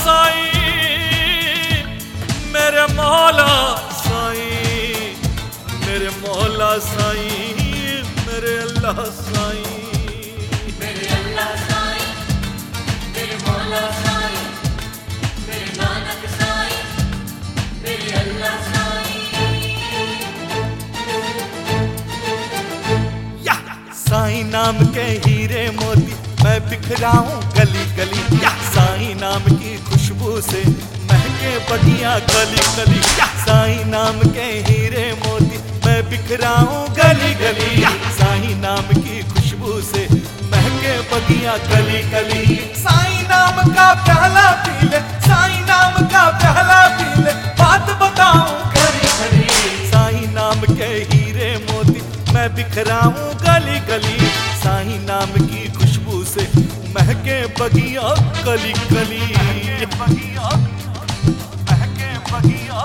साईं, मेरे मौला साईं, मेरे मौला साईं, मेरे अल्लाह साईं, मेरे अल्लाह साईं, मेरे मौला साईं, मेरे नानक साईं, मेरे अल्लाह साईं। या साईं नाम के हीरे मोती मैं बिखराऊं गली गली, या साईं नाम की खुशबू से महके बगिया गली गली, या साईं नाम के हीरे मोती मैं बिखराऊं गली गली, या साईं नाम की खुशबू से महके बगिया गली गली। साईं नाम का प्याला पी ले, साईं नाम का प्याला पी ले, बात बताऊं घड़ी घड़ी। साईं नाम के हीरे मोती मैं बिखराऊं गली गली, साईं नाम की खुशबू से महके बगिया गली गली, बगिया महके बगिया।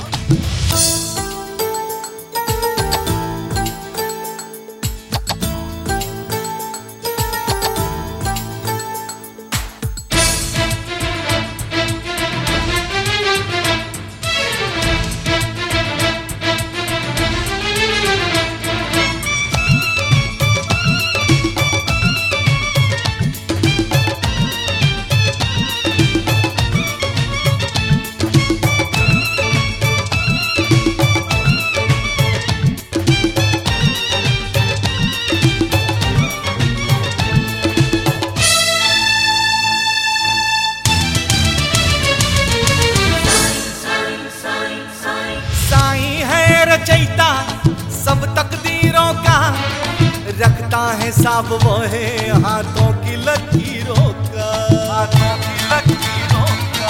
रचयिता सब तकदीरों का, रखता है साब वो है हाथों की लकीरों का, हाथों की लकीरों का।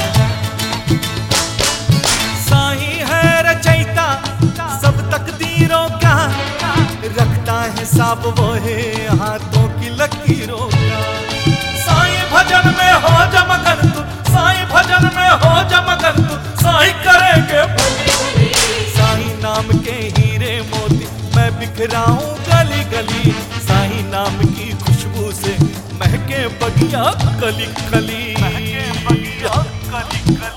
साईं है रचयिता सब तकदीरों का, रखता है साब वो है हाथों की लकीरों का। साईं भजन में हो जमगन तू, साईं भजन में हो जमगन तू, साईं करेंगे नाम के हीरे मोती मैं बिखराऊं गली गली, साईं नाम की खुशबू से महके बगिया गली गली, महके बगिया गली गली।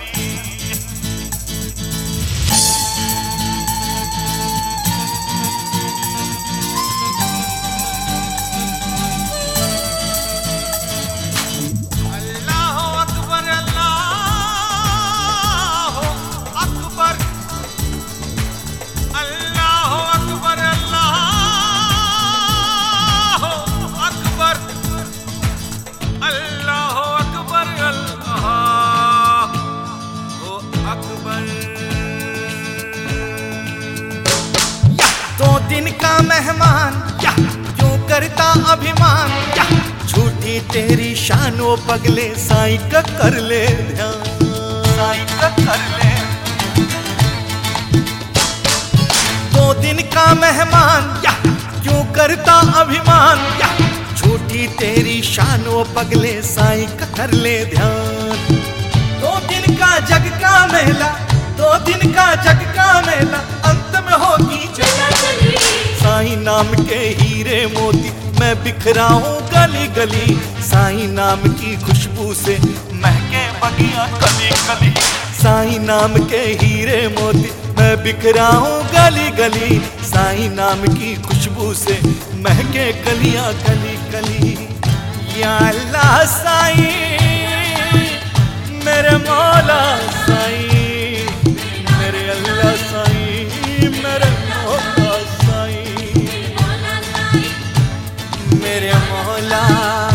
दिन का मेहमान क्या क्यों करता अभिमान, क्या झूठी तेरी शानो पगले, साईं का कर ले ध्यान, साईं का कर ले। दो दिन का मेहमान क्या क्यों करता अभिमान, क्या झूठी तेरी शानो पगले, साईं का कर ले ध्यान। दो दिन का जग का मेला, दो दिन का जग का मेला, अंत में होगी चला चली। साईं नाम के हीरे मोती मैं बिखराऊं गली गली, साईं नाम की खुशबू से महके बगिया गली गली। साईं नाम के हीरे मोती मैं बिखराऊं गली गली, साईं नाम की खुशबू से महके गलियां गली गली। या अल्लाह साईं, मेरे मौला साईं, मेरे अल्लाह साईं, मेरे मौला साईं, मेरे मौला।